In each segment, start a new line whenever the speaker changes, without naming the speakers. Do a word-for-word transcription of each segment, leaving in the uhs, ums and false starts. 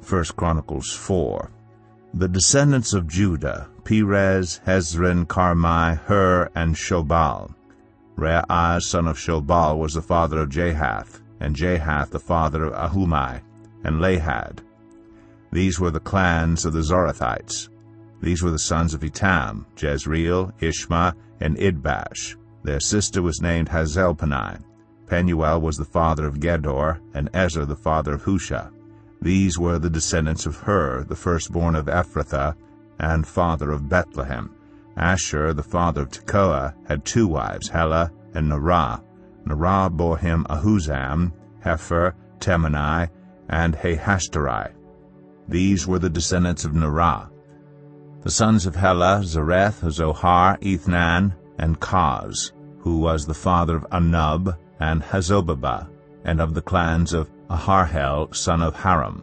First Chronicles four. The descendants of Judah: Perez, Hezron, Carmi, Hur, and Shobal. Reiah son of Shobal was the father of Jahath, and Jahath the father of Ahumai, and Lahad. These were the clans of the Zorathites. These were the sons of Etam: Jezreel, Ishma, and Idbash. Their sister was named Hazelpanai. Penuel was the father of Gedor, and Ezer the father of Husha. These were the descendants of Hur, the firstborn of Ephrathah, and father of Bethlehem. Asher, the father of Tekoa, had two wives, Helah and Narah. Narah bore him Ahuzam, Hepher, Temani, and Hahashtari. These were the descendants of Narah. The sons of Helah: Zareth, Zohar, Ethnan, and Kaz, who was the father of Anub and Hazobabah, and of the clans of Aharhel, son of Haram.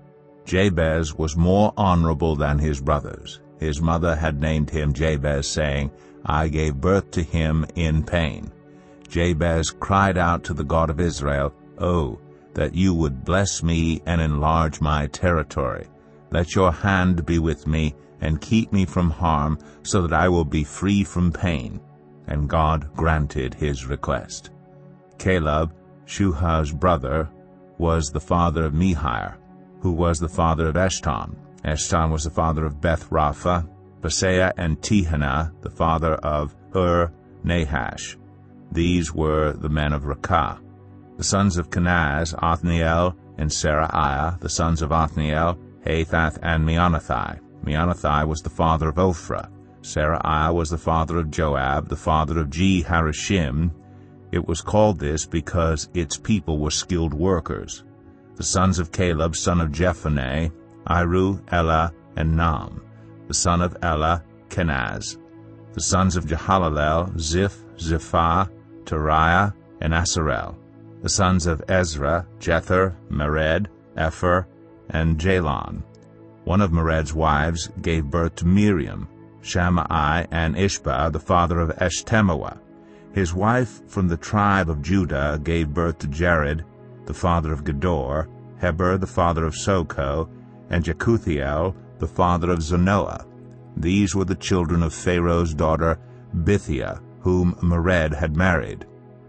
Jabez was more honorable than his brothers. His mother had named him Jabez, saying, I gave birth to him in pain. Jabez cried out to the God of Israel, Oh, that you would bless me and enlarge my territory. Let your hand be with me, and keep me from harm, so that I will be free from pain. And God granted his request. Caleb, Shuha's brother, was the father of Mehir, who was the father of Eshton. Eshton was the father of Beth-Rapha, Paseah, and Tehanah, the father of Ur-Nahash. These were the men of Rakah. The sons of Kenaz: Othniel and Seraiah. The sons of Othniel: Hathath and Meonothai. Meonothai was the father of Ophrah. Seraiah was the father of Joab, the father of Jeharashim. It was called this because its people were skilled workers. The sons of Caleb, son of Jephunneh: Iru, Elah, and Nam. The son of Elah: Kenaz. The sons of Jehalalel: Ziph, Ziphah, Teriah, and Asarel. The sons of Ezra: Jether, Mered, Epher, and Jalon. One of Mered's wives gave birth to Miriam, Shammai, and Ishbah, the father of Eshtemoa. His wife from the tribe of Judah gave birth to Jared, the father of Gedor, Heber, the father of Soko, and Jekuthiel, the father of Zanoah. These were the children of Pharaoh's daughter Bithiah, whom Mered had married.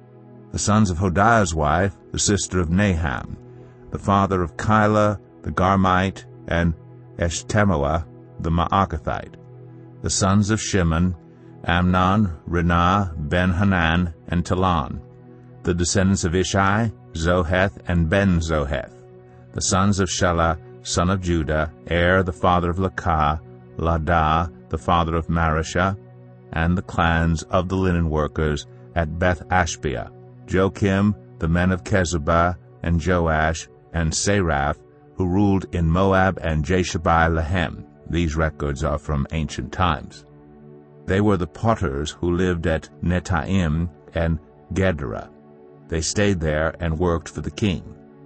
The sons of Hodiah's wife, the sister of Naham, the father of Keilah the Garmite, and Eshtemoa the Maakathite. The sons of Shimon: Amnon, Renah, Ben-Hanan, and Talon. The descendants of Ishai: Zoheth and Ben-Zoheth. The sons of Shelah, son of Judah: Er, the father of Lakah, Ladah, the father of Marishah, and the clans of the linen workers at Beth-Ashbea: Joachim, the men of Kezubah, and Joash, and Seraph, who ruled in Moab, and Jeshabai-Lehem. These records are from ancient times. They were the potters who lived at Netaim and Gedera. They stayed there and worked for the king.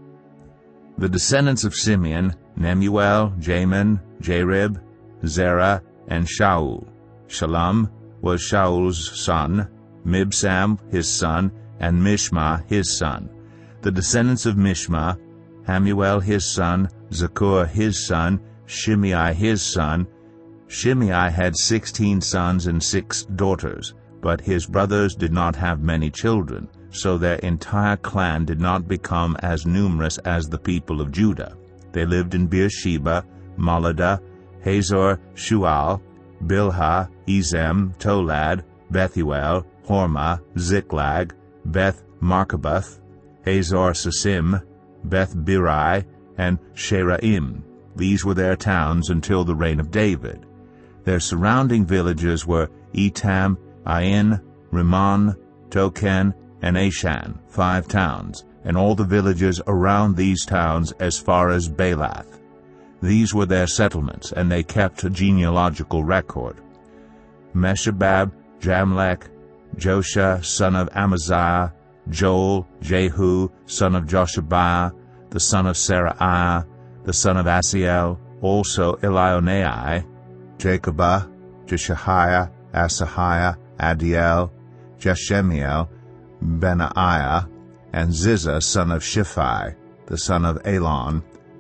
The descendants of Simeon: Nemuel, Jamin, Jarib, Zerah, and Shaul. Shalom was Shaul's son, Mibsam his son, and Mishma his son. The descendants of Mishma: Hamuel his son, Zakur his son, Shimei his son. Shimei had sixteen sons and six daughters, but his brothers did not have many children, so their entire clan did not become as numerous as the people of Judah. They lived in Beersheba, Moladah, Hazor, Shual, Bilhah, Ezem, Tolad, Bethuel, Hormah, Ziklag, Beth-Markaboth, Hazor Sasim, Beth-Birai, and Sheraim. These were their towns until the reign of David. Their surrounding villages were Etam, Ain, Rimmon, Token, and Ashan, five towns, and all the villages around these towns as far as Baalath. These were their settlements, and they kept a genealogical record. Meshabab, Jamlech, Josha, son of Amaziah, Joel, Jehu, son of Joshabiah, the son of Seraiah, the son of Asiel, also Elionai, Jacobah, Jeshahiah, Asahiah, Adiel, Jeshemiel, Benaiah, and Ziza, son of Shiphi, the son of Elon,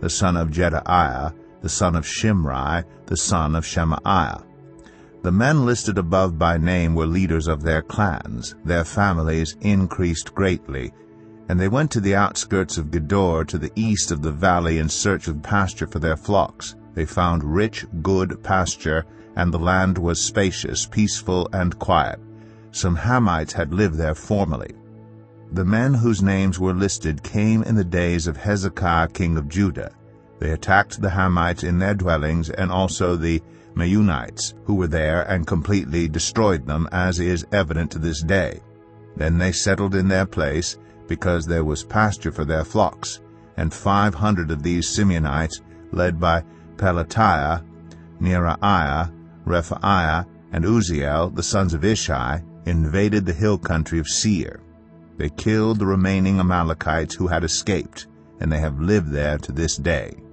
the son of Jedaiah, the son of Shimri, the son of Shemaiah. The men listed above by name were leaders of their clans. Their families increased greatly, and they went to the outskirts of Gedor to the east of the valley in search of pasture for their flocks. They found rich, good pasture, and the land was spacious, peaceful, and quiet. Some Hamites had lived there formerly. The men whose names were listed came in the days of Hezekiah king of Judah. They attacked the Hamites in their dwellings, and also the Meunites, who were there, and completely destroyed them, as is evident to this day. Then they settled in their place, because there was pasture for their flocks, and five hundred of these Simeonites, led by Pelatiah, Neraiah, Rephaiah, and Uzziel, the sons of Ishi, invaded the hill country of Seir. They killed the remaining Amalekites who had escaped, and they have lived there to this day.